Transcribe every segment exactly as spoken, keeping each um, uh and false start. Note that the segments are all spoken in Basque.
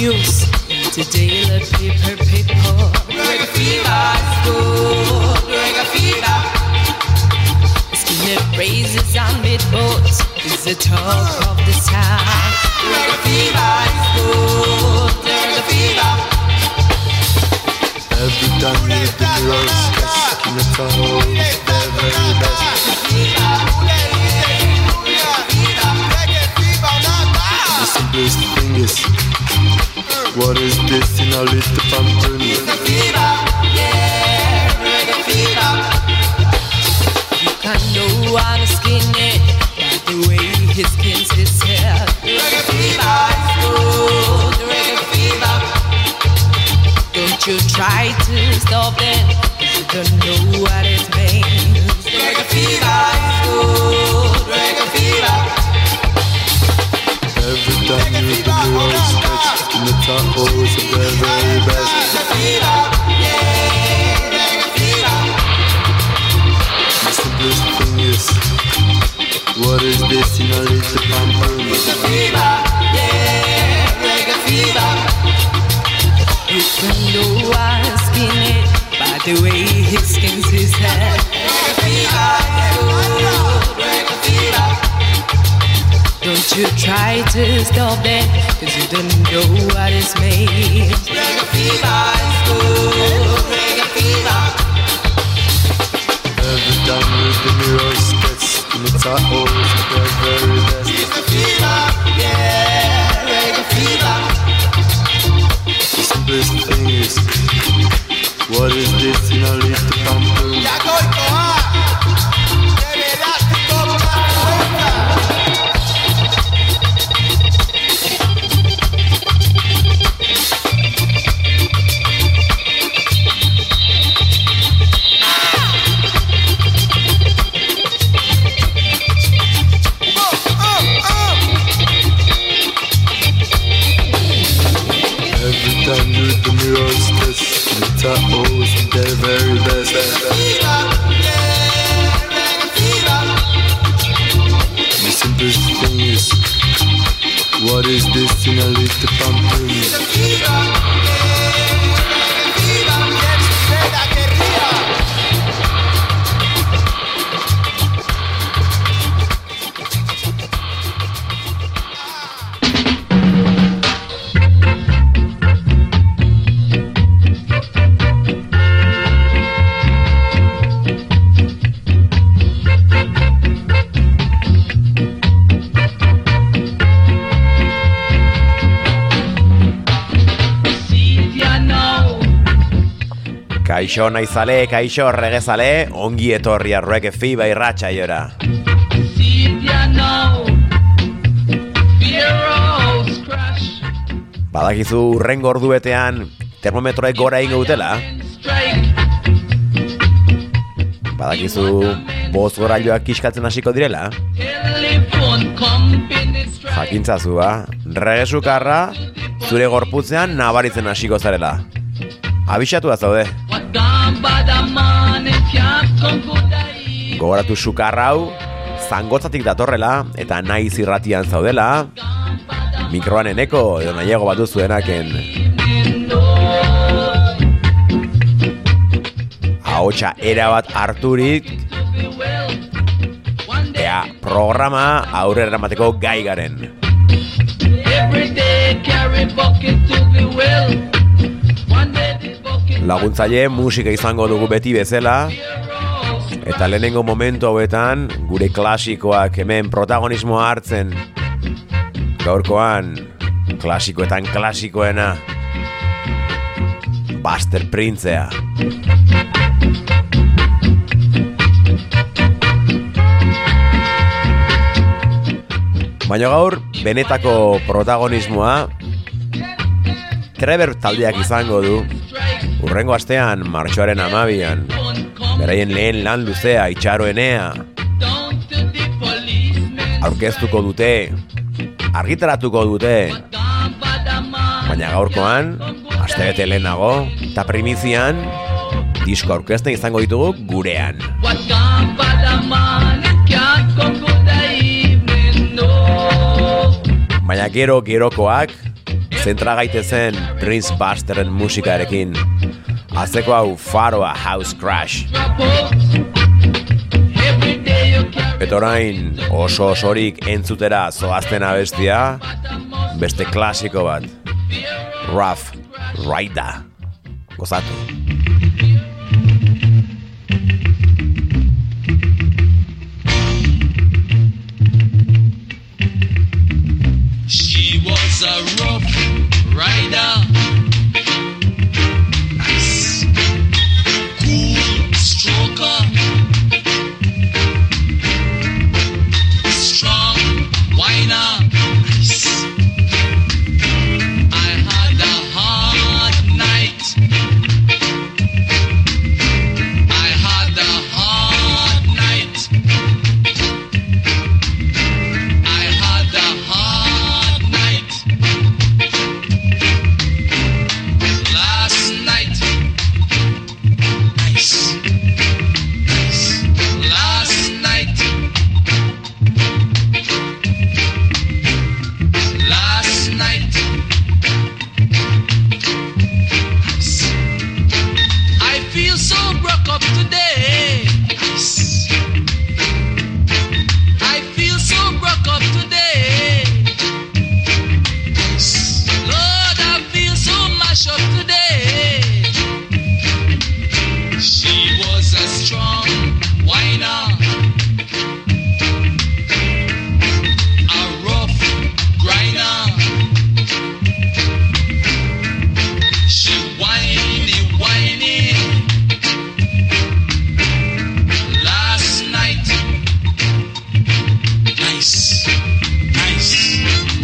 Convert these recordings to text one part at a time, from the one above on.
news to daily paper, paper. Reggae fever is good, reggae fever. Skinhead raises on mid-boats is the talk of the town. Reggae fever is good, reggae fever. Every time you do your sketch, in the tunnel, the very best. The simplest thing is, what is this in a little fountain? Reggae fever, yeah, reggae fever. You can know how to skin it by the way he skins his hair. Reggae fever is good, reggae fever. Don't you try to stop it, you don't know what it means. Reggae fever is good, reggae fever. Every time you do your sketch, in the tunnel, the very best. Reggae fever, yeah, reggae fever. The simplest thing is, what is this in a little fountain? Reggae fever, yeah, reggae fever. You can know how to skin it by the way he skins his head. Reggae fever, good, reggae fever. Don't you try to stop it, cause you don't know what it's made. Reggae fever is good, reggae fever. Every time you do your sketch, in the tunnel, the very best. Reggae fever, yeah, reggae fever. The simplest thing is, what is this in a little fountain? The very best. The simplest thing is, what is this in a little pumpkin? Kaixo naizale, kaixo regezale, ongi etorri Reggae Fever irratsaiora. Badakizu urrengo orduetean termometroek gora egingo dutela. Badakizu bost gorailoak kiskatzen hasiko direla. Jakintzazu ba, reggae sukarra zure gorputzean nabaritzen hasiko zarela. Abixatu da zaude. Gogoratu sukarra hau zangotzatik datorrela eta naiz irratian zaudela. Mikroan eneko edo nahiago bat duzuenaken. Ahotsa erabat harturik ea programa aurrera eramateko gai garen. Laguntzaile musika izango dugu beti bezala. Eta lehenengo momentu hauetan gure klasikoak hemen protagonismoa hartzen. Gaurkoan klasikoetan klasikoena Buster Printzea. Baina gaur benetako protagonismoa Trevor taldeak izango du. Urrengo astean, martxoaren hamabian, beraien lehen lan luzea, itxaroenea, aurkeztuko dute, argitaratuko dute, baina gaurkoan, astebete lehenago, eta primizian, disko aurkezten izango ditugu gurean. Baina gero gerokoak, zentra gaitezen Prince Busteren musikarekin. Azteko hau Faroa House Crash. Eta orain oso osorik entzutera zoazten abestia, beste klasiko bat, Rough Rider. Gozatu. She was a rough rider, nice, cool stroker, strong whiner, nice. I had a hard night. I had a hard night. I had a hard night. Last night. Nice. Nice. Last night. Last night. Nice. I feel so broke up today. Nice. I feel so broke up today. Nice. Lord, I feel so mashed up today. She was a strong whiner, a rough grinder. She whiny, whiny. Last night. Nice, nice.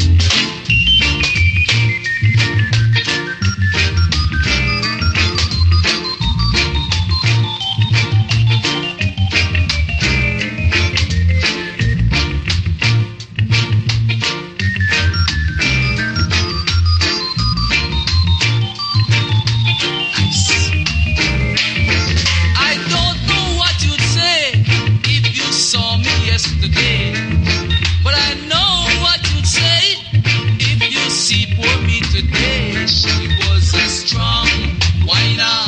I don't know what you'd say if you saw me yesterday, but I know what you'd say if you see poor me today. She was a strong whiner,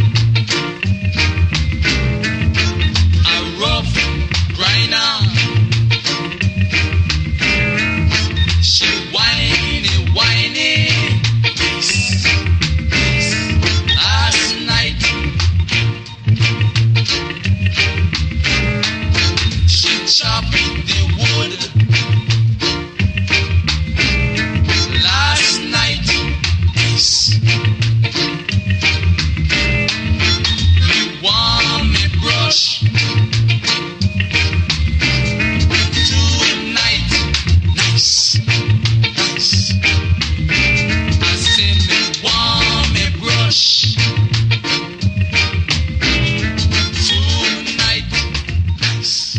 a rough grinder. She whiny, whiny. Last night. She chopped the wood. Last night. Yes. Me want me brush. Tonight. Nice. Nice. I say me want me brush. Tonight. Nice.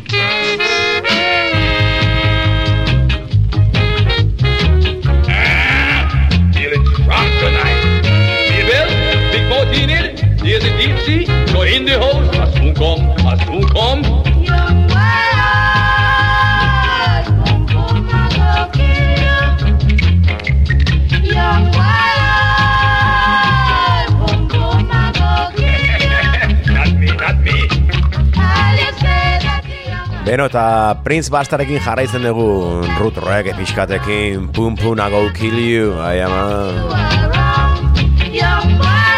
Feeling strong tonight. Bill, big boat in it. Here's a deep sea. So in the house, I soon come, I soon come. Young wild, boom boom, I go kill you. Young wild, boom boom, I go kill you. Not me, not me. All you say that the young Beno, eta Prince Busterekin jarraitzen dugu Ruth Reggae pixkatekin, Pum Pum I Go Kill You, I am a... are wrong. Young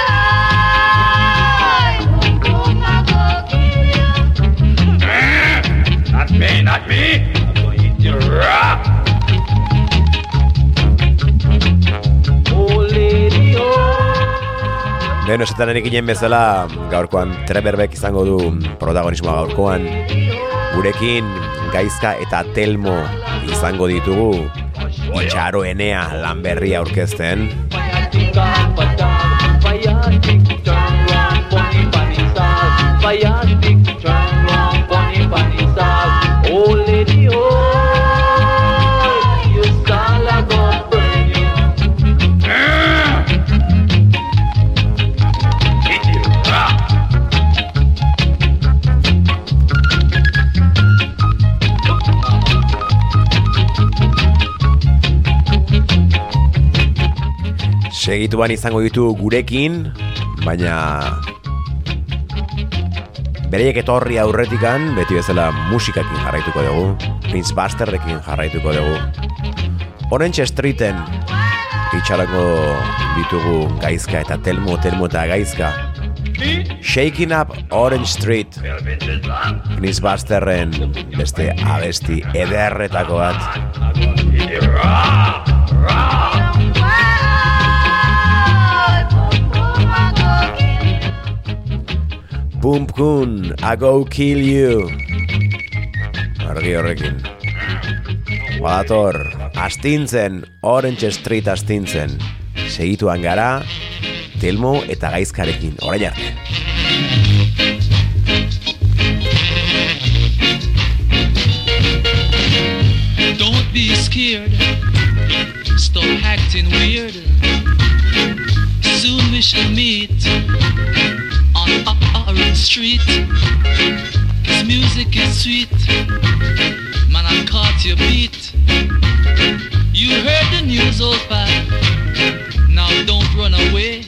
wild, boom boom, I go kill you. Not me, not me. I'm gonna eat you raw. Oh, lady, oh. Beno, esaten enikinen bezala, gaurkoan Treberbek izango du protagonismoa gaurkoan. Gurekin Gaizka eta Telmo izango ditugu Itxaro Enea lan berria aurkezten. Fire tick up a dog, fire tick turn round, bunny bunny salt. Fire tick turn round, bunny bunny salt. Oh lady, oh, you stall a go burn you. Hit you, ah. Segituan izango ditu gurekin, baina bereiek etorri aurretikan, beti bezala musikakin jarraituko dugu, Prince Busterrekin jarraituko dugu. Orange Streeten itxarango ditugu Gaizka eta Telmo, Telmo eta Gaizka. Shaking Up Orange Street, Prince Busterren beste abesti ederretako bat. Pumpkun, I go kill you. Argi horrekin. Badator, astintzen, Orange Street astintzen. Segituan gara, Telmo eta Gaizkarekin, orain arte. Don't be scared, stop acting weird. Soon we shall meet on Orange Street. This music is sweet, man, I caught your beat. You heard the news, old pal, now don't run away.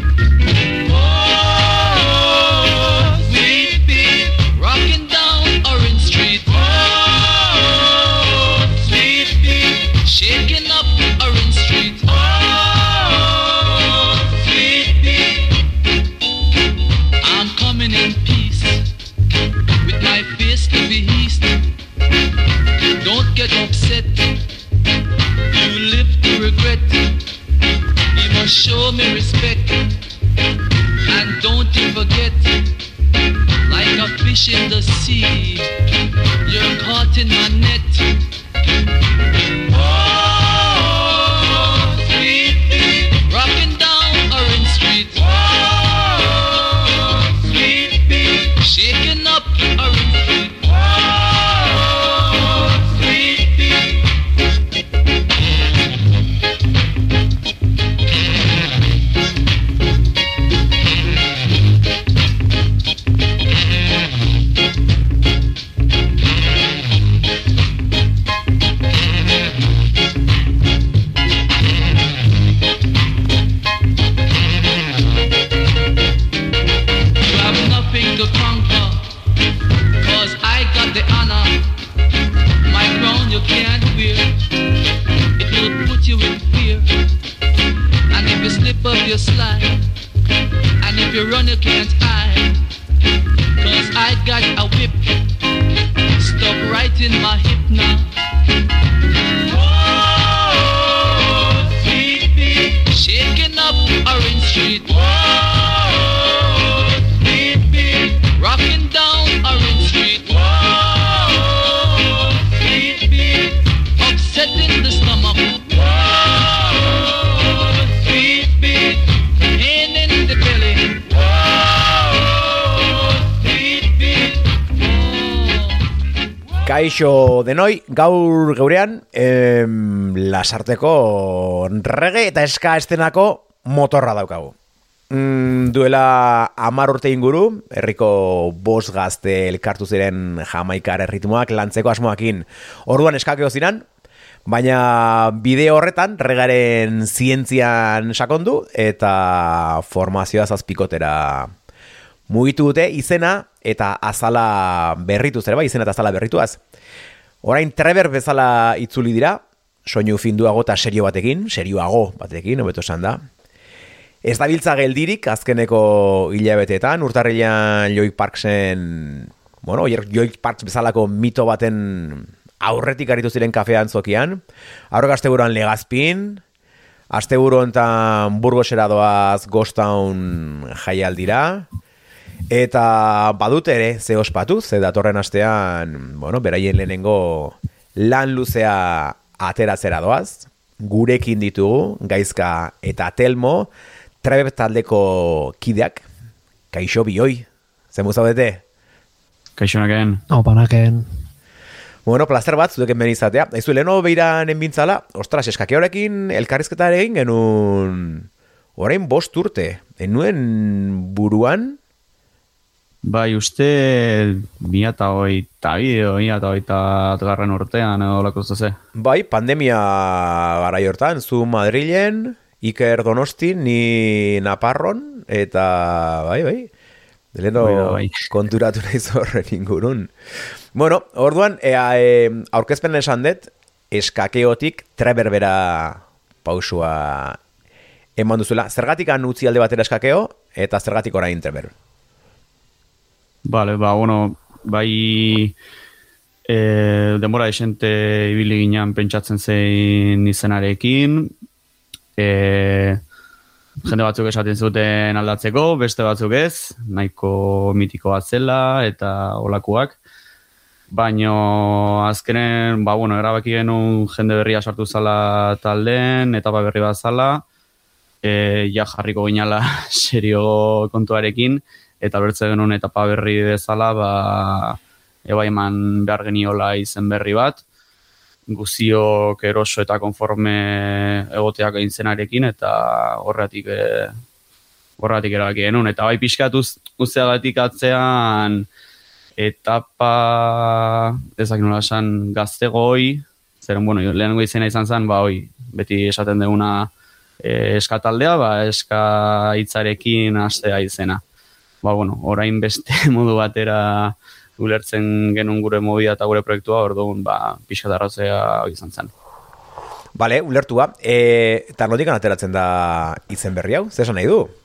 Oh, sweet beat, rocking down Orange Street. Oh, sweet beat, shaking up Orange Street. Oh, sweet beat, I'm coming in peace with my face to the east. Don't get upset, you live to regret. You must show me respect, and don't you forget, like a fish in the sea, you're caught in my net. Oh, sweet beat, rocking down Orange Street. Oh, sweet beat, shaking up Orange Street. Oh, sweet beat. To conquer, cause I got the honor. My crown you can't wear, it will put you in fear. And if you slip up you slide, and if you run you can't hide. Cause I got a whip stuck right in my hip now. Whoa, sweet beat, shaking up Orange Street. Rocking down Orange Street. Whoa, sweet beat, upsetting the stomach. Whoa, sweet beat, pain in the belly. Whoa, sweet beat. Whoa. Kaixo denoi, gaur geurean, em, lasarteko reggae eta ska estenako motorra daukagu. Mm, duela hamar urte inguru, herriko bost gazte elkartu ziren Jamaikar erritmoak lantzeko asmoakin. Orduan eskakeo ziren, baina bideo horretan regaren zientzian sakondu eta formazioa zazpikotera mugitu dute izena eta azala berrituz ere bai, izena eta azala berrituaz. Orain Treber bezala itzuli dira, soinu finduago eta serio batekin, serioago batekin, hobeto esan da. Ez dabiltza geldirik azkeneko hilabeteetan, urtarrilean Joik Parksen, bueno, Joik Parks bezalako mito baten aurretik aritu ziren kafean zokian, aurrek asteburuan Legazpin, asteburu hontan Burgosera doaz Ghost Town jaialdira, eta badut ere ze ospatu, ze datorren astean, bueno, beraien lehenengo lan luzea ateratzera doaz, gurekin ditugu, Gaizka eta Telmo, Trebe taldeko kideak, kaixo bioi, zen zaudete? Kaixo naken. Opa naken. Bueno, plazer bat, zudeken benizatea. Aizu, leheno behiran enbintzala, ostras, eskake horrekin elkarrizketa ere egin genuen, orain bost urte, enuen buruan? Bai, uste mila eta hogeita bideo, mila eta hogeita garren urtean edo lako ze. Bai, pandemia garai hortan, zu Madrilen, Iker Donosti, ni Naparron, eta bai, bai, Leno Bai da, bai. konturatu naiz horren ingurun. Bueno, orduan, ea, e, aurkezpen esan dut, eskakeotik treberbera pausua eman duzuela. Zergatik utzi alde batera eskakeo, eta zergatik orain treber? Vale, ba, bueno, bai e, denbora esente ibili ginean pentsatzen zein izenarekin, e, jende batzuk esaten zuten aldatzeko, beste batzuk ez, nahiko mitiko bat zela eta olakoak. Baino azkenen, ba, bueno, erabaki genuen jende berria sartu zala taldeen, etapa berri bat zala, e, ja jarriko ginala serio kontuarekin, eta bertze genuen etapa berri bezala, ba, eba eman behar geniola izen berri bat, guziok eroso eta konforme egoteak egintzenarekin, eta horretik e, horretik erabaki genuen. Eta bai pixkatuz uzeagatik atzean etapa, ezak nola esan, gaztegoi, zeren, bueno, lehenengo izena izan zen, ba, oi, beti esaten duguna e, eskataldea, ba, eska hitzarekin hastea izena. Ba, bueno, orain beste modu batera ulertzen genuen gure movida eta gure proiektua, orduan, ba, pixka darrazea izan zen. Bale, ulertua. E, eta notik ateratzen da izen berri hau? Zer esan nahi du?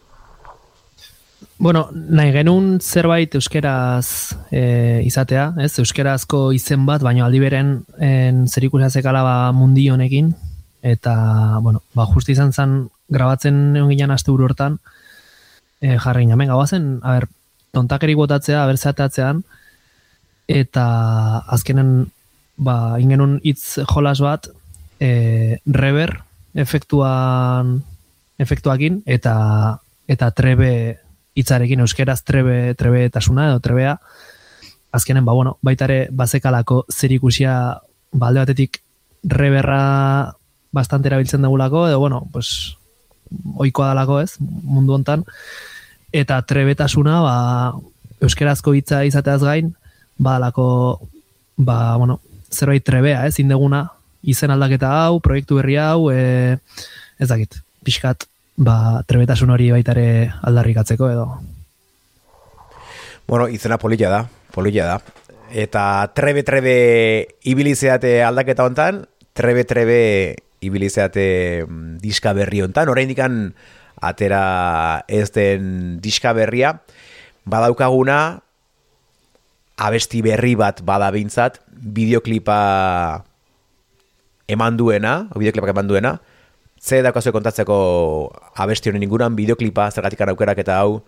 Bueno, nahi genuen zerbait euskeraz e, izatea, ez? Euskerazko izen bat, baina aldi beren zerikusia zekala ba mundi honekin, eta, bueno, ba, justi izan zen grabatzen egon ginen aste buru hortan, e, jarri ginen, venga, guazen, a ber, tontakerik botatzea, a ber zeatatzean, eta azkenen, ba, ingenun hitz jolas bat, e, rever efektuan, efektuakin, eta, eta trebe hitzarekin, euskeraz trebe, trebetasuna edo trebea, azkenen, ba, bueno, baitare bazekalako zerikusia, ba, alde batetik reberra bastante erabiltzen dugulako, edo, bueno, pues, ohikoa dalako ez, mundu hontan, eta trebetasuna, ba, euskerazko hitza izateaz gain, badalako, ba, bueno, zerbait trebea, ez, indeguna, izen aldaketa hau, proiektu berri hau, e, ez dakit, pixkat, ba, trebetasun hori baitare aldarrikatzeko edo. Bueno, izena polilla da, polilla da. Eta trebe-trebe ibilizeate aldaketa hontan, trebe-trebe ibilizeate diska berri hontan, oraindikan atera ez den diska berria, badaukaguna abesti berri bat bada bintzat, bideoklipa eman duena, bideoklipak eman duena, ze daukazu kontatzeko abesti honen inguruan, bideoklipa, zergatik aukerak eta hau?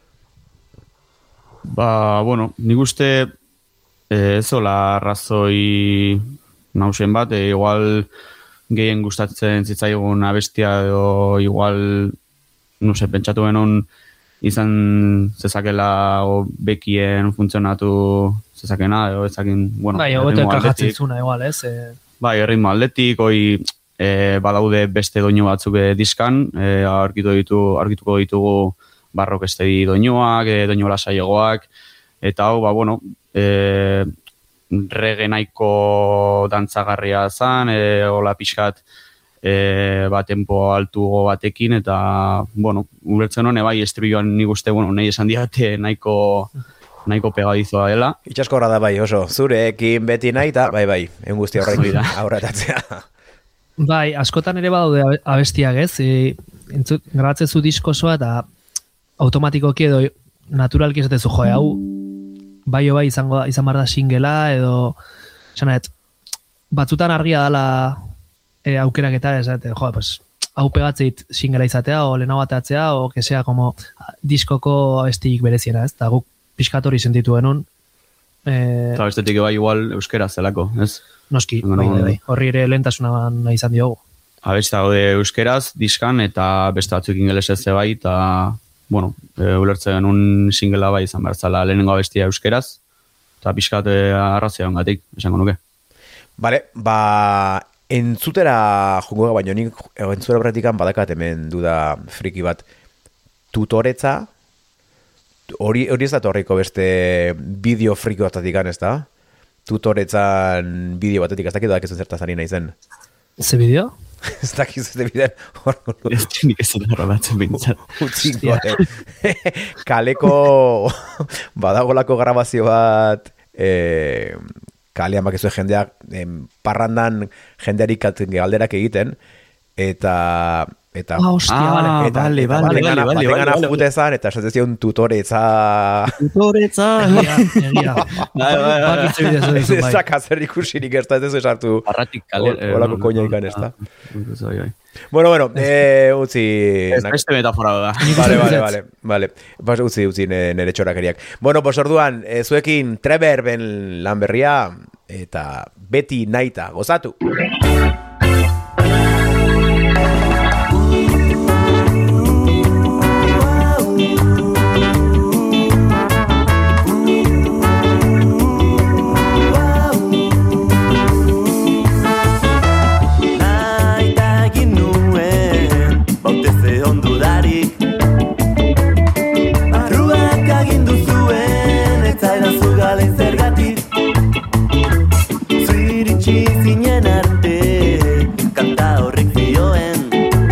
Ba, bueno, nik uste ez zola razoi nausen bat, e, igual gehien gustatzen zitzaigun abestia edo igual, no se, pentsatu genuen izan zezakela o bekien funtzionatu zezakena, edo ezakin, bueno, bai, egote kajatzen zuna igual, ez? E... Bai, erritmo aldetik, oi e, badaude beste doinu batzuk e, diskan, e, aurkitu ditu, aurkituko ditugu barrok estedi doinuak, e, doinu lasaiagoak, eta hau, ba, bueno, e, rege nahiko dantzagarria zan, e, hola pixkat, e, ba, tempo altugo batekin, eta, bueno, ulertzen hone, bai, estribilloan nik uste, bueno, nahi esan diate nahiko, nahiko pegadizoa dela. Itxaskorra da bai, oso, zurekin beti nahi, eta bai, bai, egun guzti horrekin aurretatzea. Bai, askotan ere badaude abestiak, ez? E, entzut, grabatzen zu diskosoa, eta automatikoki edo naturalki esatezu, joe, hau, bai o bai izango, izan bar da singela, edo, esanet, batzutan argia dala e, aukerak eta, esate, joe, pues, hau pegatzeit singela izatea, o lehenago bateatzea, o que sea, como, diskoko abestik bereziena, ez? Eta guk pixkatori sentitu genuen. E, eta bestetik bai igual euskera zelako, ez? Noski, bai, bai, bai. Horri ere lehentasuna nahi izan diogu. Abesti daude euskeraz, diskan, eta beste batzuk ingelesez bai, eta, bueno, e, ulertzen un singela bai izan bertzala lehenengo abestia euskeraz, eta pixkat arrazia ongatik, esango nuke. Bale, ba, entzutera jungo baino nik entzutera praktikan badakat hemen duda friki bat, tutoretza, hori hori ez da torriko beste bideo friki batetik ez da? Tutoretzan bideo batetik ez dakit da, ez zertaz ari nahi zen. Ze bideo? Ez dakiz ez bidean hor. Ez nik ez dut horrelatzen bintzat. Utziko, kaleko badagolako grabazio bat e, kalean bakizu jendeak em, parrandan jendeari galderak egiten eta eta Ah, hostia, vale. eta, vale, eta vale, batengana- vale, vale, batengana vale, vale. jutezan, eta esatzen zion tutoretza Tutoretza! Egia, egia. Bai, bai, bai. Bakitze bidez ez duzu, bai. ezak zer ikusirik ez da ez ez sartu Arratik kale... Hor- horako koina ikan, ez da? Bai, bai. bueno, bueno, eh, utzi Ez beste metafora da. Vale, vale, vale, vale. Pues utzi, utzi ne- nere txorakeriak. Bueno, pues orduan, eh, zuekin Treber ben lan berria eta beti naita gozatu. Naita egin nuen, bauteze ondudarik Barruak agindu zuen, ez zaidazu galen zergatik Zuiritsi zinen arte, kanta horrek zioen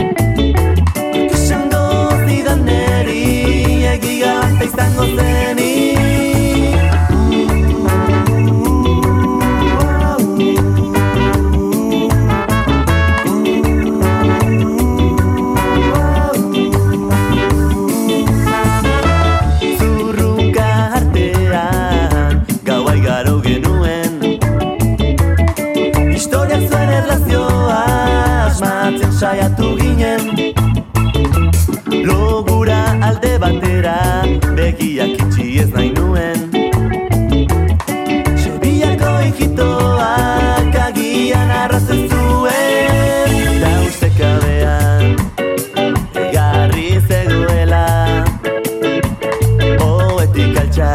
Esango zidan neri, egi gazte izango zenik Zurruka artean, gaua igaro genuen Historiak zuen erlazioa, asmatzen saiatu ginen Logura alde batera, begiak itxi ez nahi nuen Sebiako hijitoak agian arrazen zuen Da ustekabean, egarri zegoela Oetik altxa,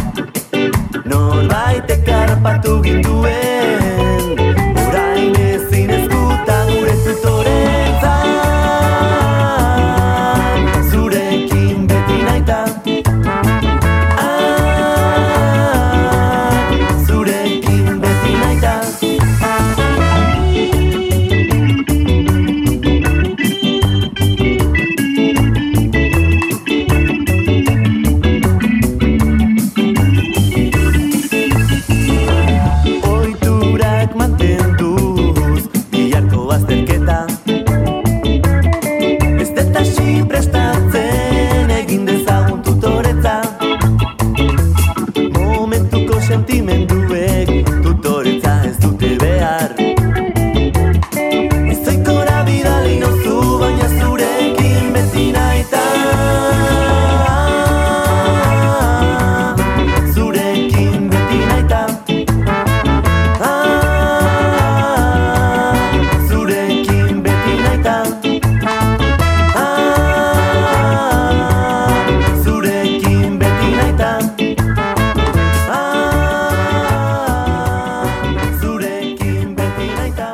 norbaitek harrapatu gintuen Orain ezin ezkuta gure tutoretza Zurekin beti naita Ah, zurekin beti naita Oiturak mantenduz, biharko azterketa Ez deta prestatzen egin dezagun tutoretza Momentuko sentimenduek tutoretza ez dute behar Ez oikora bidali nozu, baina zurekin beti naita Zurekin beti naita Ah, zurekin beti naita Ah, zurekin beti naita Ah, zurekin beti naita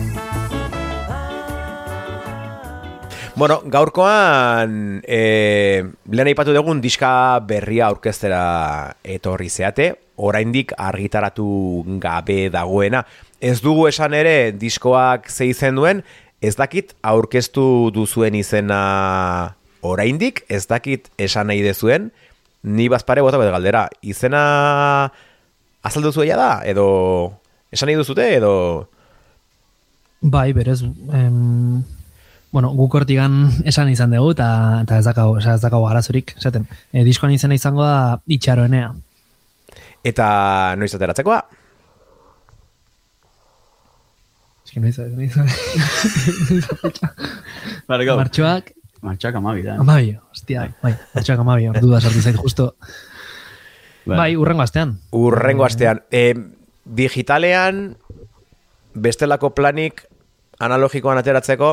Bueno, gaurkoan e, lehen aipatu dugun diska berria aurkeztera etorri zeate, oraindik argitaratu gabe dagoena. Ez dugu esan ere diskoak ze izen duen, ez dakit aurkeztu duzuen izena oraindik, ez dakit esan nahi dezuen, ni bazpare bota bet galdera. Izena azaldu zuela da, edo esan nahi duzute, edo... Bai, berez, em, bueno, guk hortigan esan izan dugu, eta eta ez dakau, osea, ez dakau arazorik, esaten. E, diskoan izena izango da itxaroenea. Eta noiz ateratzekoa? Eski noiz, noiz, Vale, gau. Martxoak, Martxoak amabi da. amabi, hostia, bai, martxoak amabi, ordu da sartu zait justo. Bai, urrengo astean. Urrengo astean. E, digitalean, bestelako planik analogikoan ateratzeko,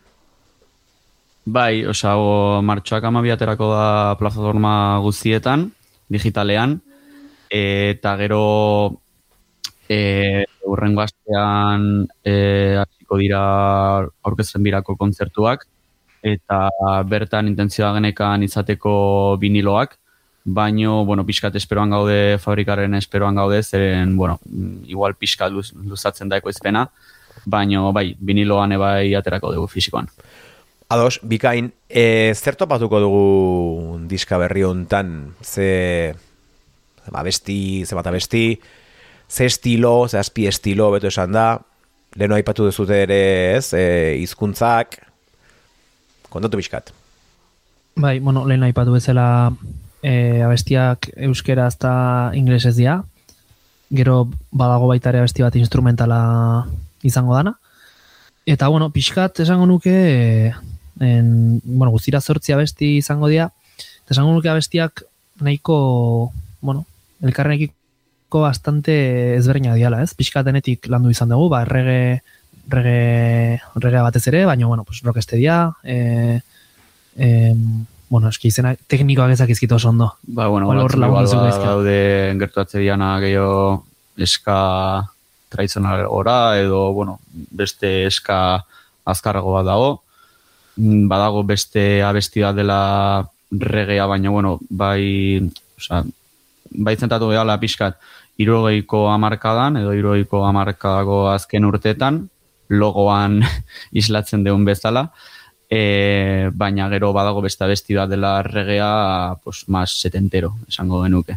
Bai, osea, o, martxoak amabi aterako da plataforma guztietan, digitalean, eta gero e, urrengo astean e, hasiko dira aurkezten birako kontzertuak, eta bertan intentzioa genekan izateko viniloak, baino, bueno, pixkat esperoan gaude, fabrikaren esperoan gaude, zeren, bueno, igual pixkat luz, luzatzen da ekoizpena, baino bai, viniloan ebai aterako dugu fisikoan. Ados, bikain, e, zer topatuko dugu diska berri hontan? Ze abesti, ze bat abesti, ze estilo, ze azpi estilo, beto esan da, leheno aipatu duzute ere, ez, e, hizkuntzak, kontatu bizkat. Bai, bueno, lehen aipatu bezala e, abestiak euskeraz eta inglesez dira. Gero badago baita ere abesti bat instrumentala izango dana. Eta, bueno, pixkat esango nuke, e, en, bueno, guztira zortzi abesti izango dira. Eta esango nuke abestiak nahiko, bueno, elkarrenekiko bastante ezberdinak diala, ez? Pixkat denetik landu izan dugu, ba, reggae, reggae, reggae batez ere, baina, bueno, pues, rockestedia, e, E, bueno, eski izena teknikoak ezak izkitu oso ondo. Ba, bueno, Hor batzuk igual lagunduko ba, dizkio. daude gertuatze diana gehiago eska tradizional ora, edo, bueno, beste eska azkarrago bat dago. Mm, Badago beste abesti bat dela reggaea, baina, bueno, bai, osea, bai zentatu gehala pixkat, hirurogeiko hamarkadan, edo hirurogeiko hamarkadako azken urteetan, logoan islatzen deun bezala, E, baina gero badago beste abesti bat dela reggaea, pues, más setentero, esango genuke.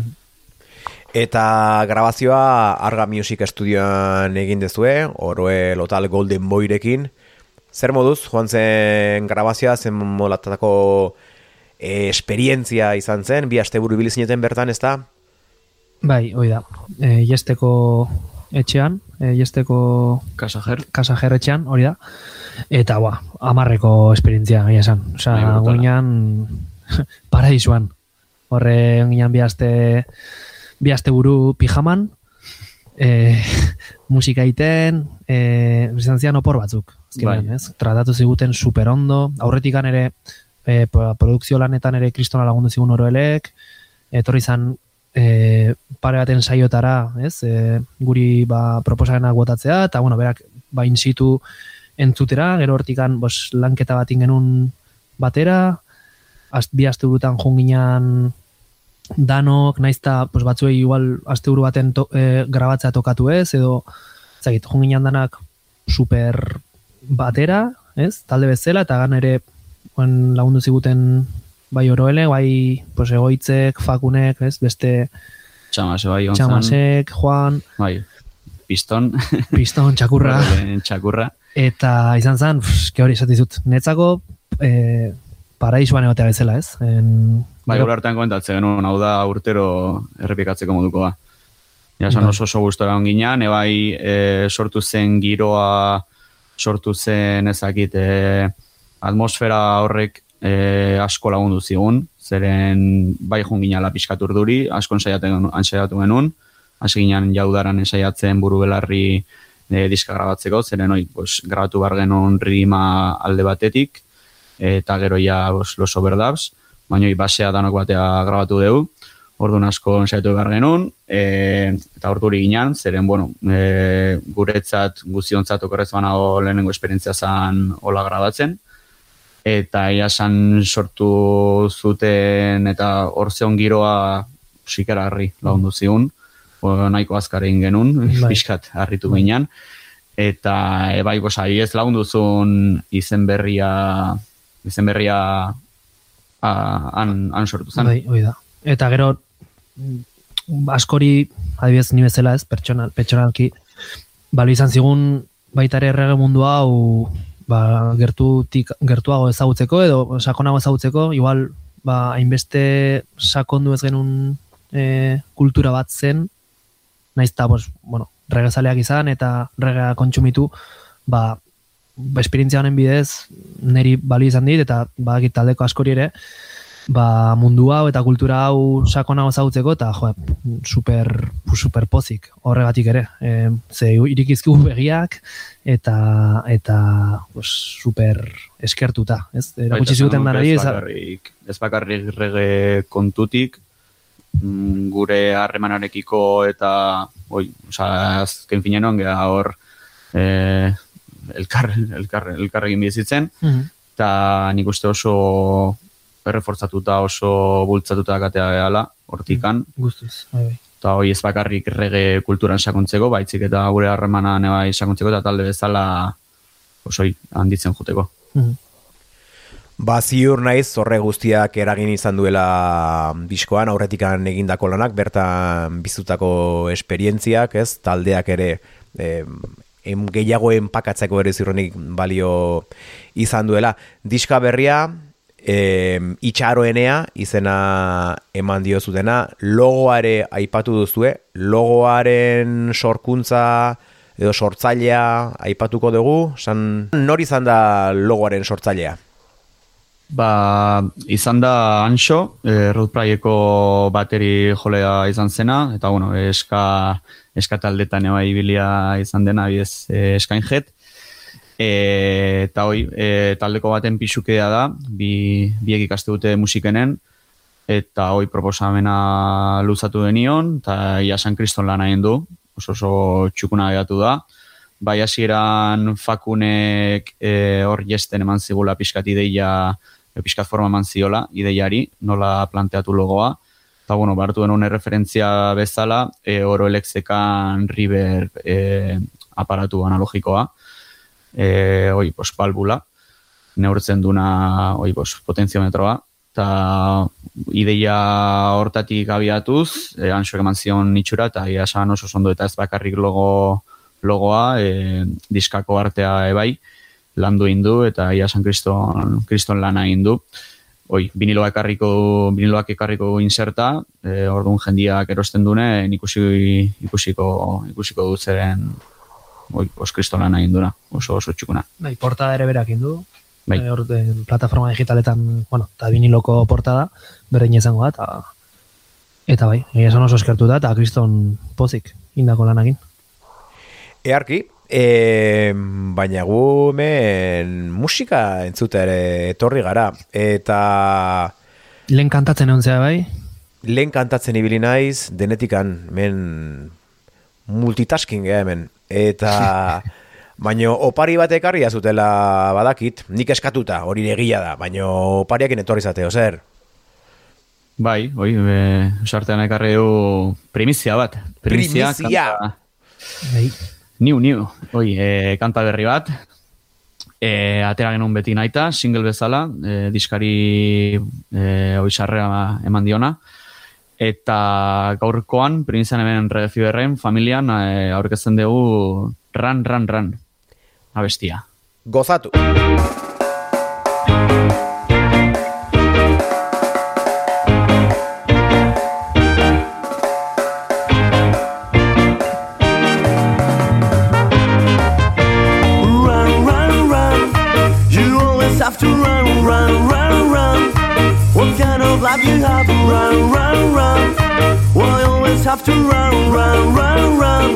Eta grabazioa Arga Music Studioan egin dezue, Oroe Lotal Golden Boyrekin. Zer moduz, joan zen grabazioa, zen molatako e, esperientzia izan zen, bi asteburu ibili zineten bertan, ez da? Bai, hoi da. E, Iesteko etxean, e, Iesteko Kasajer. Kasajer etxean, hori da. Eta, ba, amarreko esperientzia, gai esan. Osa, Bai, guinan paradisuan. Horre, guinan bi aste, bi aste buru pijaman, e, musika iten, e, izan zian opor batzuk. Azkenean, Bai. ez? Tratatu ziguten super ondo. Aurretikan ere, e, produkzio lanetan ere kristona lagundu zigun oroelek, etorri izan e, pare baten saiotara, ez? E, guri ba, proposamenak botatzea, eta, bueno, berak, ba, in situ entzutera, gero hortikan bos, lanketa bat ingenun batera, az, bi asteburutan junginan danok, naizta pues, batzuei igual asteburu baten to, e, grabatzea tokatu ez, edo zagit, junginan danak super batera, ez, talde bezala, eta gan ere bueno, lagundu ziguten bai oroele, bai pues, egoitzek, fakunek, ez, beste Txamase bai onzan. Txamasek, Juan, Bai, piston. Piston, Txakurra. Txakurra. Eta izan zen, ke hori esatizut, netzako e, paraisuan egotea bezala, ez? En, Bai, gero- gure artean komentatzen genuen, hau da urtero errepikatzeko moduko da. Ja, san Bai. oso oso gustora onginan, ebai e, sortu zen giroa, sortu zen ezakit, e, atmosfera horrek e, asko lagundu zigun, zeren bai junginala pixkat urduri, asko ensaiatu genuen, hasi ginen jaudaran ensaiatzen buru belarri e, diska grabatzeko, zeren hoi, pues, grabatu behar genuen rima alde batetik, eta gero ja pues, los overdubs, baina hoi basea danok batea grabatu dugu, orduan asko ensaiatu behar genuen, e, eta orduri ginen, zeren, bueno, e, guretzat, guztiontzat okorrez banago lehenengo esperientzia zan hola grabatzen, eta ia san sortu zuten, eta hor zeon giroa sikerarri lagundu zigun, o, nahiko azkar egin genuen, Bai. pixkat harritu ginen, eta e, bai, bosa, ez lagundu zuen izen berria, izen berria a, han, han sortu zen. Bai, hoi da. Eta gero mm, askori, adibidez ni bezala ez, pertsonal, pertsonalki, balo izan zigun baita ere errege mundu hau ba, gertutik, gertuago ezagutzeko edo sakonago ezagutzeko, igual ba, hainbeste sakondu ez genuen e, kultura bat zen, naizta, pues, bueno, regezaleak izan eta regea kontsumitu, ba, esperientzia honen bidez, niri bali izan dit, eta badakit taldeko askori ere, ba, mundu hau eta kultura hau sakonago ezagutzeko, eta jo, super, super pozik horregatik ere. E, ze irikizkigu begiak, eta, eta pues, super eskertuta, ez? Erakutsi ziguten danari, ez ez, bakarrik, ez bakarrik rege kontutik, mm, gure harremanarekiko eta, oi, osea, azken finean gea hor, eh, elkar, elkar, elkarrekin bizitzen, Mhm. eta nik uste oso errefortzatuta, oso bultzatuta katea gehala, hortikan, guztuz, bai, bai. eta hoi ez bakarrik rege kulturan sakontzeko, baitzik eta gure harremana nebai sakontzeko, eta talde bezala osoi handitzen juteko. Mhm. Ba, ziur naiz, horre guztiak eragin izan duela diskoan, aurretikan egindako lanak, bertan bizutako esperientziak, ez, taldeak ere eh, em, gehiago enpakatzeko ere ziurrenik balio izan duela. Diska berria, eh, itxaroenea, izena eman diozutena, logoare aipatu duzue, logoaren sorkuntza edo sortzailea aipatuko dugu, san, nor izan da logoaren sortzailea? Ba, izan da Anxo, e, Road Praieko bateri jolea izan zena, eta bueno, eska, eska taldetan eba ibilia izan dena, bidez e, eskainjet. E, eta hoi, e, taldeko baten pixukidea da, bi, biek ikaste dute musikenen, eta hoi proposamena luzatu denion, eta ia San Kriston lan egin du, oso oso txukuna geratu da. Bai hasieran Fakunek e, hor jesten eman zigula pixkat ideia, pixkat forma eman ziola, ideiari, nola planteatu logoa. Eta, bueno, bartu denun referentzia bezala, e, oro elekzekan reverb e, aparatu analogikoa, e, oi, pos, balbula, neurtzen duna, oi, pos, potenziometroa, eta ideia hortatik abiatuz, e, Anxoek eman zion itxura, eta ia esan oso ondo eta ez bakarrik logo, logoa, e, diskako artea ebai, landu indu eta ia San Kriston, Kriston lana indu. Oi, biniloak ekarriko, biniloak ekarriko inserta, e, orduan jendiak erosten dune, ikusi, ikusiko, ikusiko dut zeren, oi, os Kriston lana induna, oso oso txukuna. Bai, portada ere berak indu. Bai. E, hor, e, plataforma digitaletan, bueno, eta viniloko portada, berdin izango da, eta, eta bai, egia esan oso eskertu da, eta Kriston pozik indako lanakin. Earki, e, baina gu hemen musika entzute ere etorri gara, eta lehen kantatzen egon zea bai? Lehen kantatzen ibili naiz, denetikan, men multitasking eh, hemen, eta baina opari bat ekarria zutela badakit, nik eskatuta, hori egia da, baina opariakin etorri zateo, zer? Bai, oi, sartean ekarri du primizia bat. Primizia! Primizia! Kanta, Bai. Niu, niu, oi, e, kanta berri bat, e, atera genuen beti naita, single bezala, e, diskari e, oi sarrera eman diona, eta gaurkoan, primizian hemen Reggae Feverren familian, e, aurkezten dugu Ran, Ran, Ran, abestia. Gozatu! Have to run, run, run, run. What kind of life you have? Run, run, run. Why always have to run, run, run, run?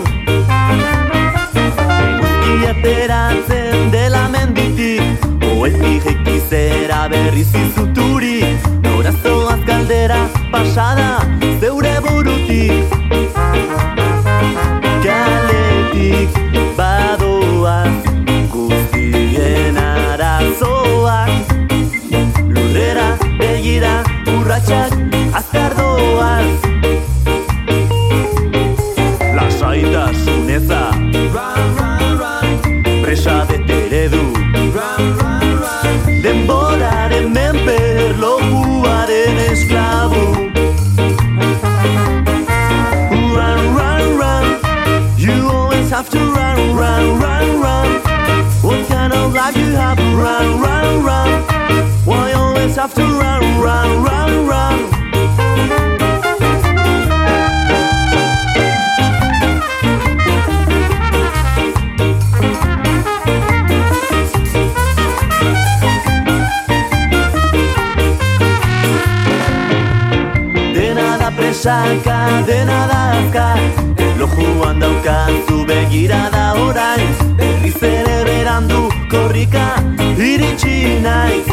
Guzti ateratzen dela menditik, oetik ekizera berriz izuturik, norazoaz galdera pasada zeure burutik. Kaletik badoaz guztien arazoak, lurrera begira urratxak azkar doaz. Lasaitasun eza, presa beteredu, denboraren menper loguaren esklabu. Run, run, run, you always have to run, run, run, run. What kind of life you have? Run, run, run. Why always have to run, run, run, run? Dena da presaka, dena da azkar, erlojuan daukazu begirada orain, berriz ere berandu korrika iritsi naiz.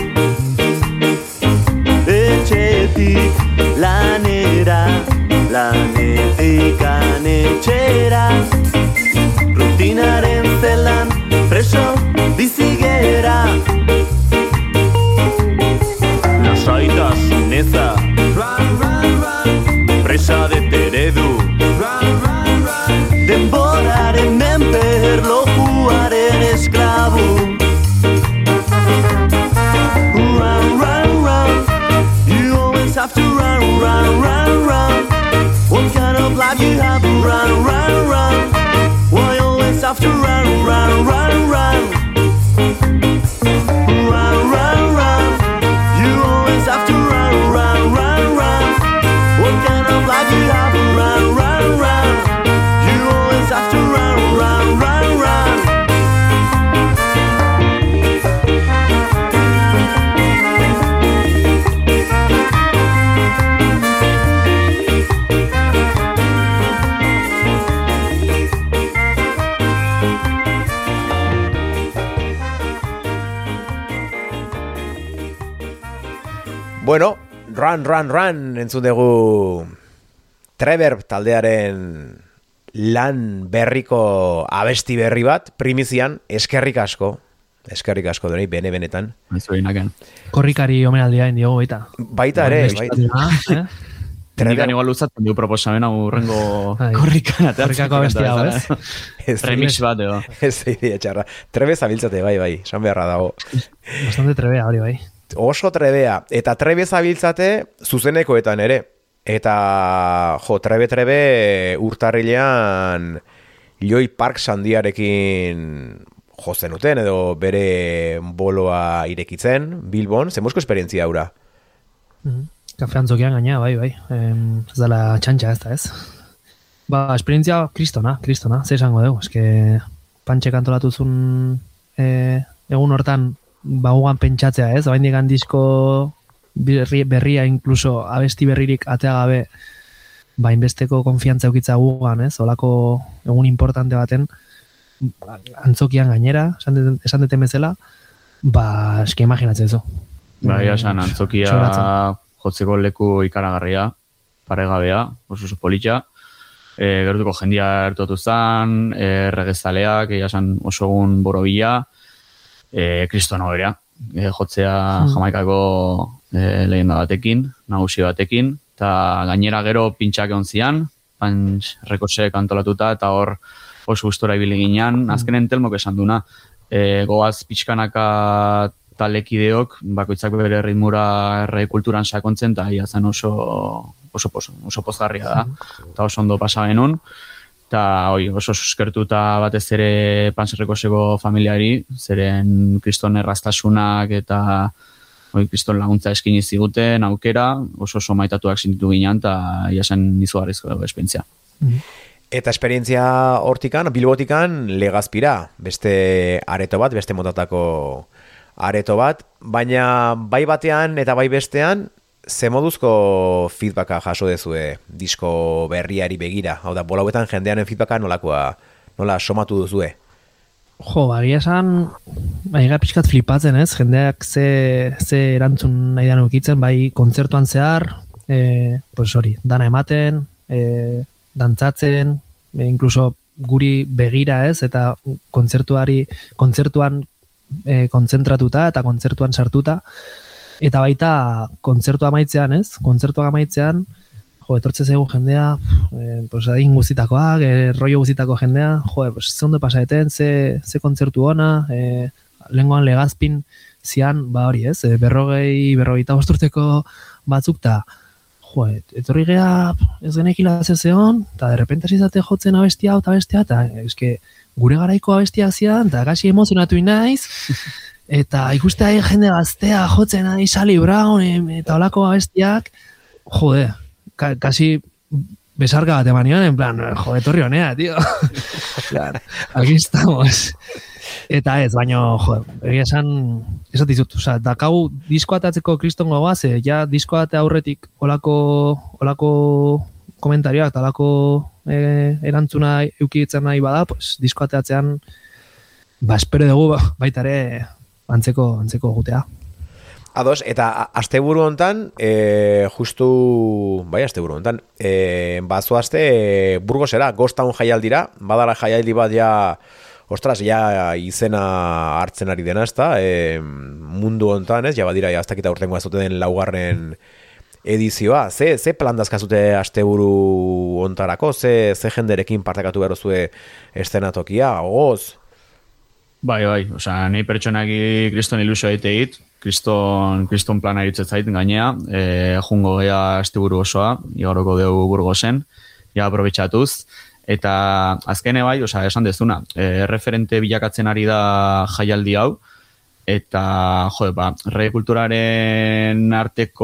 Etxetik lanera, lanetik anetxera, rutinaren zelan preso bizigera. Lasaitasun eza, presa deteredu, Run, run, run, entzun dugu Trevor taldearen lan berriko abesti berri bat, primizian, eskerrik asko, eskerrik asko doni, bene-benetan. Korrikari omenaldia indiogu baita. Baita ere, baita. Nikan igual luzatzen du proposamen hau urrengo korrikan. Korrikako abesti hau, ez? Remix bat, ego. Ez idea txarra. Trebe zabiltzate, bai, bai, esan beharra dago. Bastante trebea, hori bai. Oso trebea, eta trebe zabiltzate zuzenekoetan ere. Eta, jo, trebe-trebe urtarrilean Joi Park Sandiarekin jo zenuten, edo bere boloa irekitzen, Bilbon, zemozko esperientzia aura? Mm-hmm. Kafean zokian gaina, bai, bai. Em, ez dela txantxa ez da, ez? Ba, esperientzia kristona, kristona, ze esango dugu. Eske, pantxe kantolatuzun e, egun hortan baguan pentsatzea, ez? Bain digan disko berri, berria, incluso abesti berririk atea gabe, ba, inbesteko konfiantza eukitza gugan, ez? Olako egun importante baten, antzokian gainera, esan deten bezala, ba, eske imaginatzen zo. Ba, esan antzokia jotzeko leku ikaragarria, paregabea, oso oso politxa, e, gertuko jendia ertuatu zan, e, regezaleak, esan oso egun borobila, e, kristono berea, e, jotzea hmm. Jamaikako e, lehenda batekin, nagusi batekin, eta gainera gero pintxak egon zian, pantx rekosek antolatuta, eta hor oso gustora ibili ginean, hmm. azkenen telmok esan duna, e, goaz pixkanaka talekideok, bakoitzak bere ritmura erre kulturan sakontzen, eta ia zen oso, oso, oso, oso pozgarria da, eta oso ondo pasa genuen, eta oi, oso eskertuta batez ere Pantxerrekoseko familiari, zeren kriston erraztasunak eta oi, kriston laguntza eskini ziguten aukera, oso oso maitatuak sintitu ginean, eta ia zen izugarrizko esperientzia. Eta esperientzia hortikan, Bilbotikan, Legazpira, beste areto bat, beste motatako areto bat, baina bai batean eta bai bestean, ze moduzko feedbacka jaso dezue disko berriari begira? Hau da, bolauetan jendearen feedbacka nolakoa, nola somatu duzue? Jo, bagia esan, baina pixkat flipatzen, ez? Jendeak ze, ze erantzun nahi dan ukitzen, bai kontzertuan zehar, e, pues hori, dana ematen, e, dantzatzen, e, incluso guri begira, ez? Eta kontzertuari, kontzertuan E, kontzentratuta eta kontzertuan sartuta, eta baita kontzertua amaitzean, ez? Kontzertua amaitzean, jo, etortze zaigu jendea, e, pues, adin guztitakoak, e, rollo guztitako jendea, jo, pues, ze ondo pasaeten, ze, ze kontzertu ona, e, lengoan Legazpin zian, ba hori, ez? E, berrogei, berrogeita bosturteko batzuk, ta, jo, etorri gea, ez genekila zezeon, eta derrepente izate jotzen abestia, eta abestia, eta eske, gure garaiko abestia zian, eta gasi emozionatu naiz, eta ikustea jende gaztea jotzen nahi Sally Brown, eta olako abestiak, jode, ka, kasi besarka bat eman nion, en plan, jode, torri honea, tío. Aquí estamos. Eta ez, baina, jode, egia esan, esat dizut, oza, dakau disko atatzeko kriston gogoaz, e, ja disko ate aurretik olako, olako komentarioak, eta olako e, erantzuna eukitzen nahi bada, pues, disko ateatzean, ba, espero dugu baita ere antzeko, antzeko gutea. Ados, eta asteburu hontan, e, justu, bai, asteburu hontan, e, bazoazte e, Burgosera, Ghost Town jaialdira, badara jaialdi bat ja, ostras, ja izena hartzen ari dena, ezta, e, mundu hontan, ez, ja badira, ja, aztakita urtengo azute den laugarren edizioa, ze, ze plan dazkazute asteburu ontarako, ze, ze jenderekin partakatu behar zue estenatokia, gogoz? Bai, bai, osea, nahi pertsonaki kriston ilusio egiteit, kriston, kriston plana egitzen zait gainea, e, jungo gea asteburu osoa, igaroko dugu Burgosen, ja aprobetxatuz, eta azkene bai, osea, esan dezuna, e, referente bilakatzen ari da jaialdi hau, eta, jode, ba, rege kulturaren arteko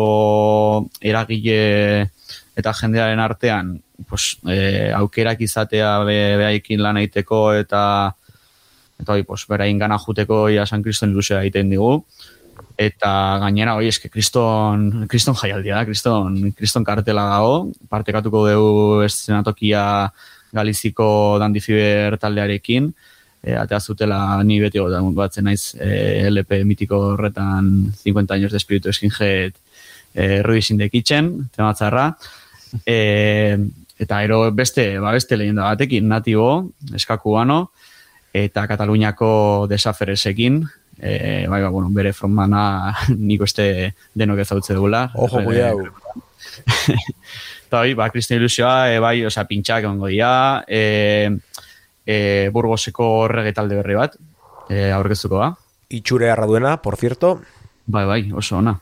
eragile eta jendearen artean, pues, e, aukerak izatea be, behaikin lan egiteko eta eta hoi, pues, berain gana juteko ja San Kriston ilusioa egiten digu. Eta gainera, hoi, eske kriston, kriston jaialdia da, kriston, kriston kartela dago, partekatuko dugu eszenatokia Galiziko Dandifiber taldearekin, E, atea zutela ni beti batzen naiz e, L P mitiko horretan cincuenta años de espíritu skinhead e, Ruiz in the Kitchen, tematzarra. E, eta ero beste, ba beste leyenda batekin, Natibo, Ska Cubano, eta Kataluniako Desaferesekin, e, bai, ba, bueno, bere frontmana nik uste denok ezautze dugula. Ojo, cuidao. Eta bai, ba, Kristian Ilusioa, e, bai, osea, pintxak egongo dira, e, e, Burgoseko reggae talde berri bat, e, aurkeztuko da. Itxure harra duena, por cierto. Bai, bai, oso ona.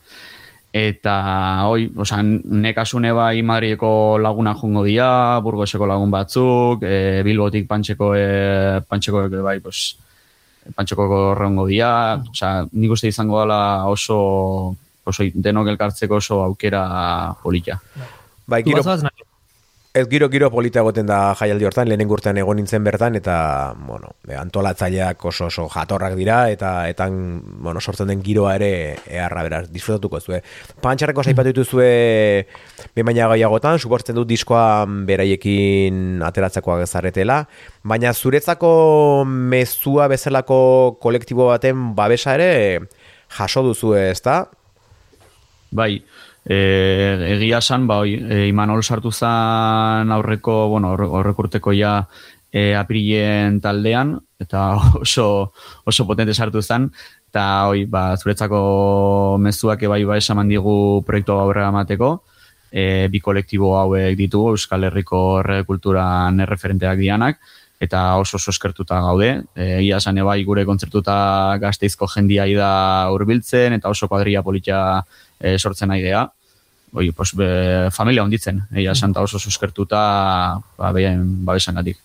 Eta, oi, osea, nekasune bai Madrileko laguna jongo dira, Burgoseko lagun batzuk, e, Bilbotik Pantxeko, e, Pantxeko, e, bai, pues, Pantxeko horrengo dira, osea, nik uste izango dela oso, oso denok elkartzeko oso aukera polita. Bai, giro, ez giro, giro polita egoten da jaialdi hortan, lehenen urtean egon nintzen bertan, eta, bueno, antolatzaileak oso oso jatorrak dira, eta etan, bueno, sortzen den giroa ere eharra beraz, disfrutatuko zue. Pantxarreko saipatu dituzue behin gaiagotan, suportzen dut diskoa beraiekin ateratzakoak ezarretela, baina zuretzako mezua bezalako kolektibo baten babesa ere jaso duzue, ezta? Bai, E, egia san, ba, oi, e, Imanol sartu zan aurreko, bueno, aurreko urteko ja e, apirilen taldean, eta oso, oso potente sartu zan, eta oi, ba, zuretzako mezuak ebai ba esaman digu proiektu aurrera emateko, e, bi kolektibo hauek ditugu, Euskal Herriko reggae kulturan erreferenteak dianak, eta oso oso eskertuta gaude. E, egia san ebai gure kontzertuta Gasteizko jendia da hurbiltzen, eta oso kuadrilla polita e, sortzen nahi gea. Oi, pues, be, familia onditzen, egia santa oso suskertuta ba, behien babesangatik.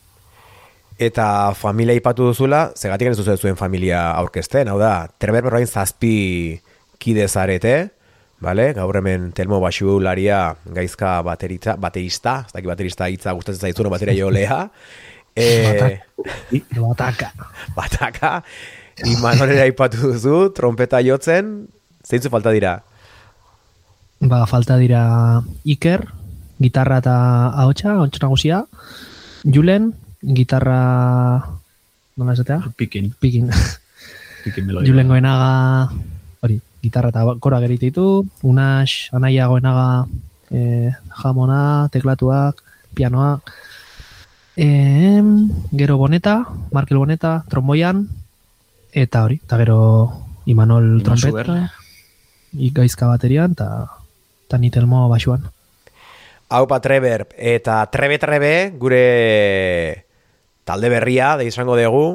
Eta familia ipatu duzula, zegatik ez duzu zuen familia aurkezten, hau da, Treber berroain zazpi kide zarete, vale? Gaur hemen Telmo Baxularia gaizka baterista, baterista, ez daki baterista hitza gustatzen zaizuno bateria jolea. E, Bataka. Bataka. Imanolera ipatu duzu, trompeta jotzen, zeintzu falta dira? Ba, falta dira Iker, gitarra eta ahotsa, ahotsa nagusia, Julen, gitarra, nola esatea? Pikin. Pikin. Pikin melodia. Julen Goenaga, hori, gitarra eta kora gerititu, Unas, Anaia Goenaga, e, jamona, teklatuak, pianoak, e, gero Boneta, Markel Boneta, tromboian, eta hori, eta gero Imanol trompeta, gaizka baterian, eta eta Nitelmo basuan. Haupa Treber, eta trebe-trebe, gure talde berria, da izango dugu,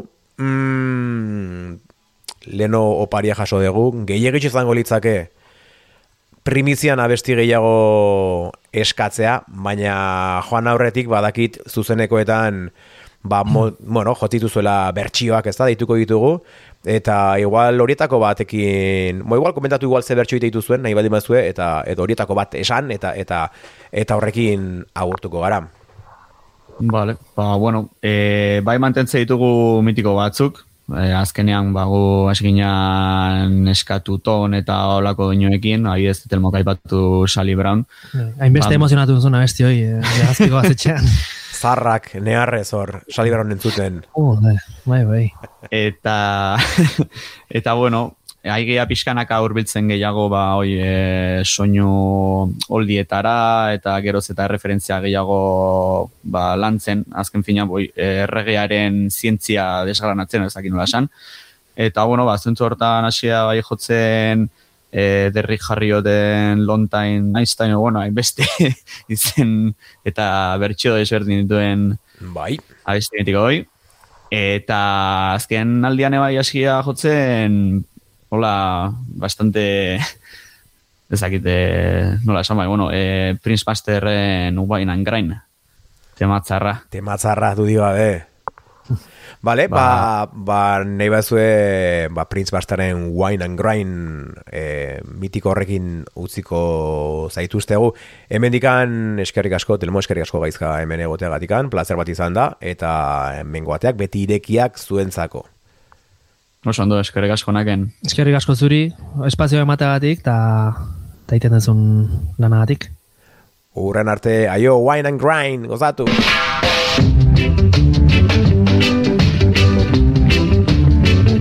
mm, leno oparia jaso dugu, gehiagitxo izango litzake, primizian abesti gehiago eskatzea, baina joan aurretik badakit zuzenekoetan, ba, mo, bueno, jotitu zuela bertxioak, ez da, deituko ditugu, eta igual horietako batekin, mo igual komentatu igual ze bertxio ditu zuen, nahi baldin bazue, eta edo horietako bat esan, eta eta eta horrekin agurtuko gara. Vale, ba, bueno, e, bai mantentze ditugu mitiko batzuk, e, azkenean bagu asginan eskatu ton eta olako doinoekin, ahi ez Telmo kaipatu Sally Brown. Hainbeste ba, emozionatu duzuna besti hoi, legazpiko bazetxean. Zarrak, neharrez hor, Sally Brown entzuten. Oh, bai, bai. Eta, eta bueno, aigea pixkanaka hurbiltzen gehiago, ba, oi, e, soinu oldietara, eta geroz eta referentzia gehiago ba, lantzen, azken fina, boi, erregearen zientzia desgranatzen, ezakin nola esan. Eta, bueno, ba, zentzu hortan hasia bai jotzen, e, Derrick Harrioten Long Time Einstein, bueno, hainbeste izen, eta bertxio desberdin dituen bai. abestinetik hoi. Eta azken aldian ebai hasia jotzen, hola, bastante, ezakite, nola esan bai, bueno, e, Prince Masterren Wine and Grind, tematzarra. Tematzarra du dio gabe. Vale, ba, ba, nahi bazue, ba, Prince Masterren Wine and Grind e, mitiko horrekin utziko zaituztegu. Hemen dikan eskerrik asko, Telmo eskerrik asko gaizka hemen egoteagatikan, plazer bat izan da, eta hemen goateak beti irekiak zuentzako. Oso ondo, eskerrik asko naken. Eskerrik asko zuri, espazioa emateagatik, eta iten dezun lanagatik. Urren arte, aio, Wine and Grind, gozatu!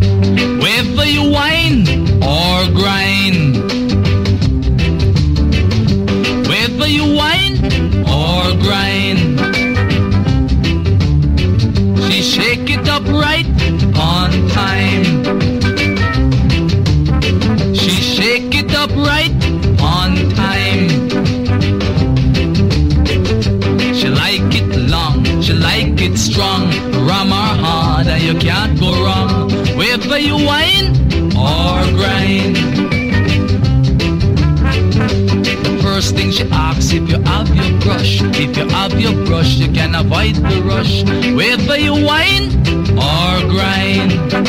Whether you whine or grind, She like it strong, rum or hard, and you can't go wrong. Whether you wine or grind. The first thing she asks if you have your brush. If you have your brush, you can avoid the rush. Whether you wine or grind.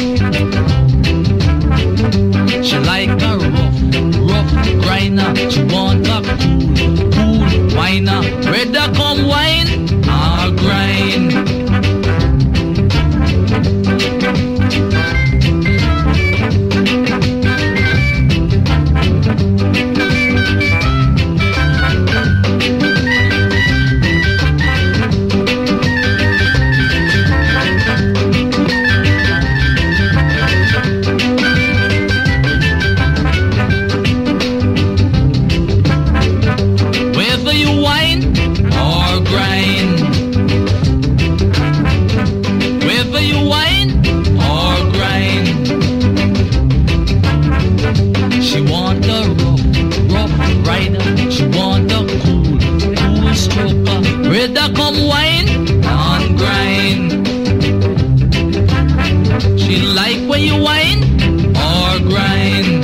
She like a rough, rough grinder. She want a cool, cool whiner. Rather come wine or grind. Rather come wine and grind. She like when you wine or grind.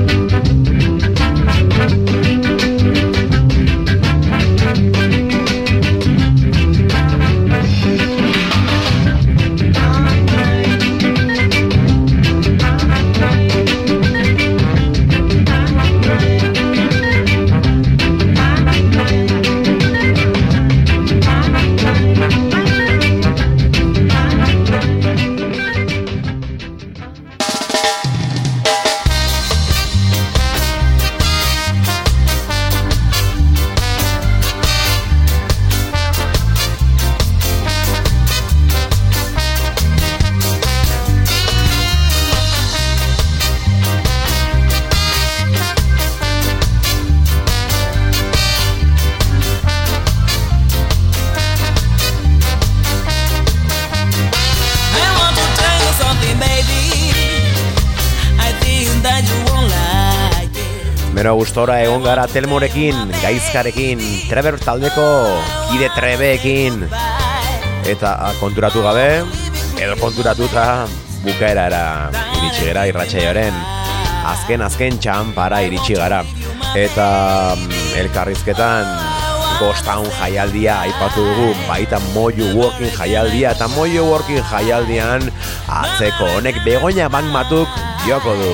Beno, gustora egon gara Telmorekin, Gaizkarekin, Treber taldeko kide Trebeekin. Eta konturatu gabe, edo konturatuta bukaerara iritsi gara irratsaioaren. Azken azken txanpara iritsi gara. Eta elkarrizketan Ghost Town jaialdia aipatu dugu, baita Mojo Working jaialdia, eta Mojo Working jaialdian atzeko honek Begoña Bagmatuk joko du.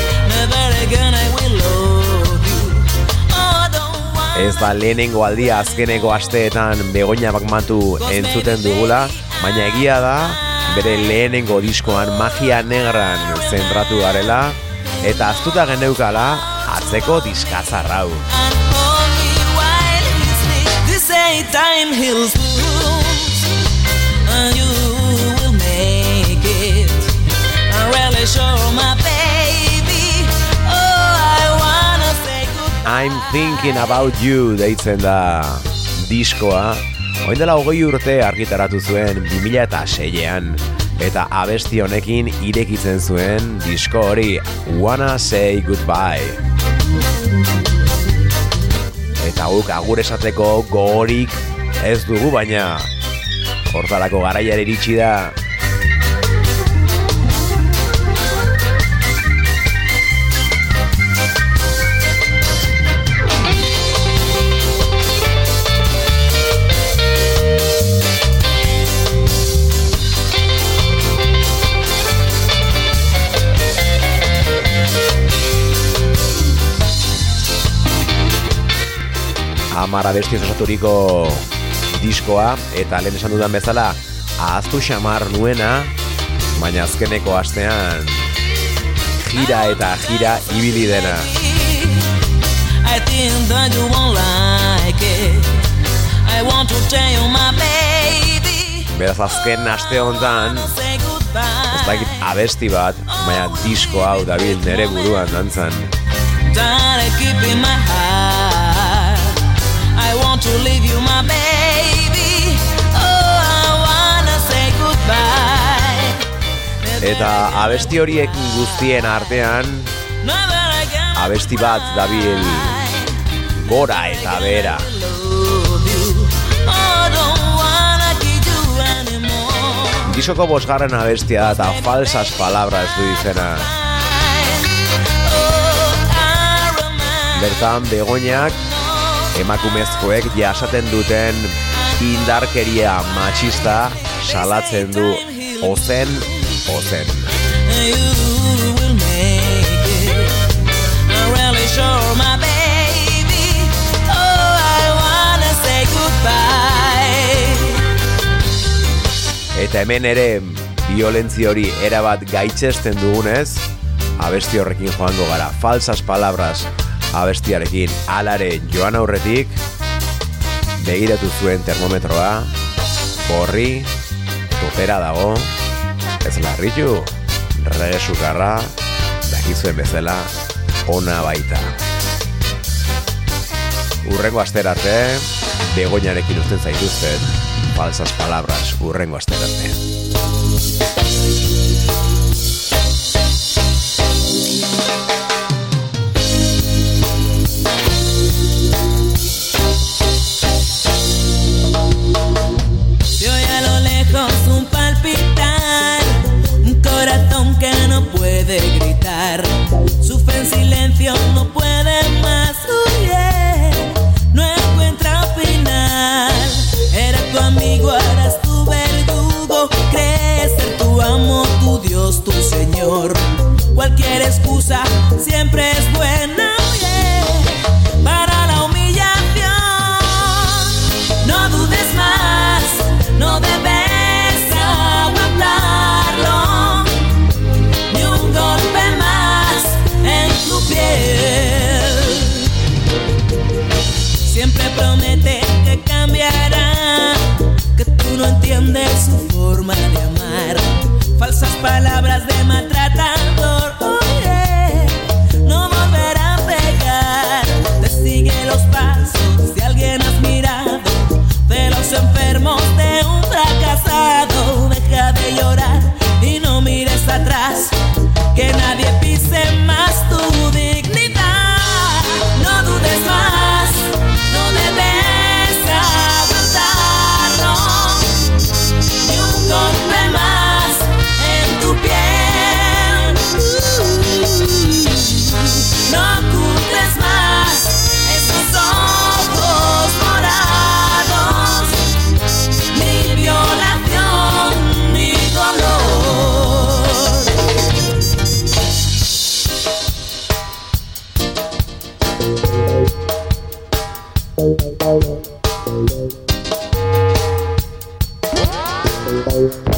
Ez da lehenengo aldia azkeneko asteetan Begoña Bagmatu entzuten dugula, baina egia da bere lehenengo diskoan Magia Negran zentratu garela, eta aztuta geneukala atzeko diskazarrau. I'm Thinking About You deitzen da diskoa. Oin dela hogei urte argitaratu zuen bi mila seian, eta abesti honekin irekitzen zuen disko hori, Wanna Say Goodbye. Eta guk agur esateko gogorik ez dugu, baina hortalako garaiara iritsi da. Amara bestiz osaturiko diskoa, eta lehen esan dudan bezala ahaztu xamar nuena, baina azkeneko astean gira eta gira ibili dena. Beraz azken aste honetan ez dakit abesti bat, baina disko hau dabil nere buruan dantzan. I want to leave you, my baby. Oh, I wanna say goodbye. Eta abesti horiek guztien artean abesti bat dabil gora eta bera. Oh, don't wanna keep you Disoko bosgarren abestia eta falsas palabras du izena. Bertan Begoñak emakumezkoek jasaten duten indarkeria matxista salatzen du ozen, ozen. Eta hemen ere violentzi hori erabat gaitzesten dugunez, abesti horrekin joango gara. Falsas palabras abestiarekin. Alare joan aurretik begiratu zuen termometroa, borri, topera dago, ez larritu, rege sukarra, dakizuen bezala, ona baita. Urrengo asterarte, Begoñarekin uzten zaituzten, falsas palabras, urrengo asterarte. Un palpitar, un corazón que no puede gritar, sufre en silencio, no puede más huir, no encuentra final. Era tu amigo, ahora es tu verdugo, crees ser tu amo, tu Dios, tu Señor. Cualquier excusa siempre es buena, yeah, para la humillación. No dudes más, no debes siempre promete que cambiará, que tú no entiendes su forma de amar. Falsas palabras de maltratador, oh yeah, no volverá a pegar. Te sigue los pasos si alguien has mirado, de los enfermos de un fracasado. Deja de llorar y no mires atrás, que nadie pise más tu dignidad. No dudes más, no debes aguantarlo, ni un golpe más en tu piel. No ocultes más esos ojos morados, ni violación ni dolor. Thank you.